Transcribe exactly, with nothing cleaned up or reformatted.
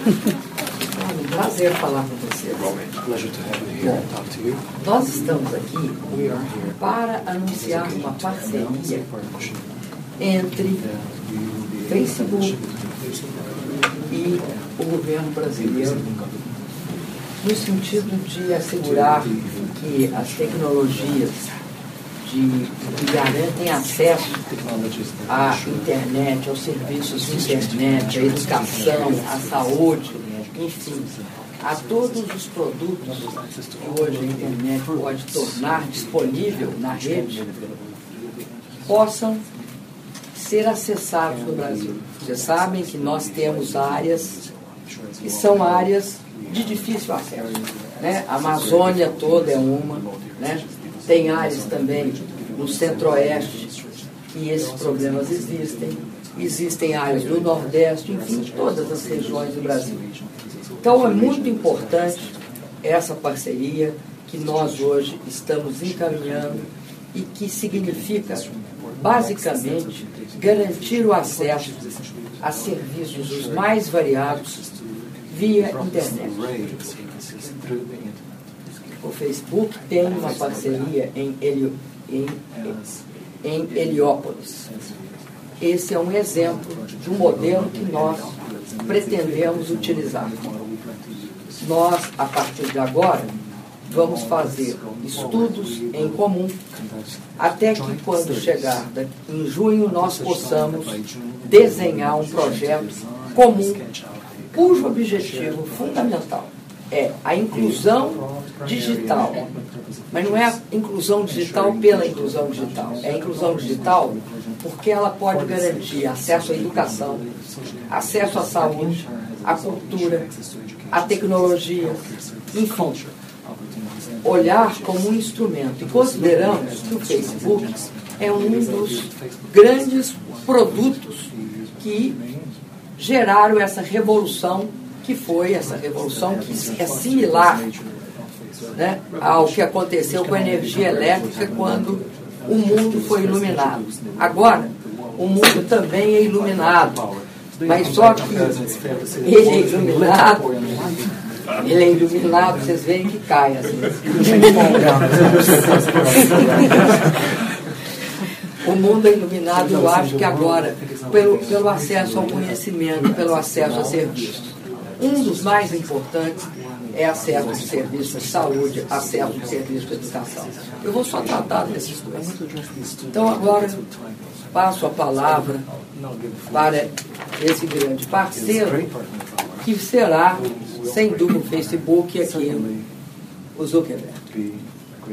É um prazer falar com vocês. Bom, nós estamos aqui para anunciar uma parceria entre Facebook e o governo brasileiro, no sentido de assegurar que as tecnologias de, que garantem acesso à internet, aos serviços de internet, à educação, à saúde, enfim, a todos os produtos que hoje a internet pode tornar disponível na rede, possam ser acessados no Brasil. Vocês sabem que nós temos áreas que são áreas de difícil acesso, né? A Amazônia toda é uma, né? Tem áreas também no centro-oeste que esses problemas existem, existem áreas no nordeste, enfim, todas as regiões do Brasil. Então é muito importante essa parceria que nós hoje estamos encaminhando e que significa, basicamente, garantir o acesso a serviços os mais variados via internet. O Facebook tem uma parceria em, Helio, em, em Heliópolis. Esse é um exemplo de um modelo que nós pretendemos utilizar. Nós, a partir de agora, vamos fazer estudos em comum, até que quando chegar em junho nós possamos desenhar um projeto comum, cujo objetivo fundamental é a inclusão digital. Mas não é a inclusão digital pela inclusão digital, é a inclusão digital porque ela pode garantir acesso à educação, acesso à saúde, à cultura, à tecnologia, enfim, olhar como um instrumento. E consideramos que o Facebook é um dos grandes produtos que geraram essa revolução, que foi essa revolução que é similar, né, ao que aconteceu com a energia elétrica quando o mundo foi iluminado. Agora, o mundo também é iluminado, mas só que ele é iluminado, ele é iluminado, vocês veem que cai assim. O mundo é iluminado, eu acho que agora, pelo, pelo acesso ao conhecimento, pelo acesso a serviços. Um dos mais importantes é acesso a serviços de saúde, acesso a serviços de educação. Eu vou só tratar desses dois. Então, agora, passo a palavra para esse grande parceiro, que será, sem dúvida, o Facebook e aqui o Zuckerberg.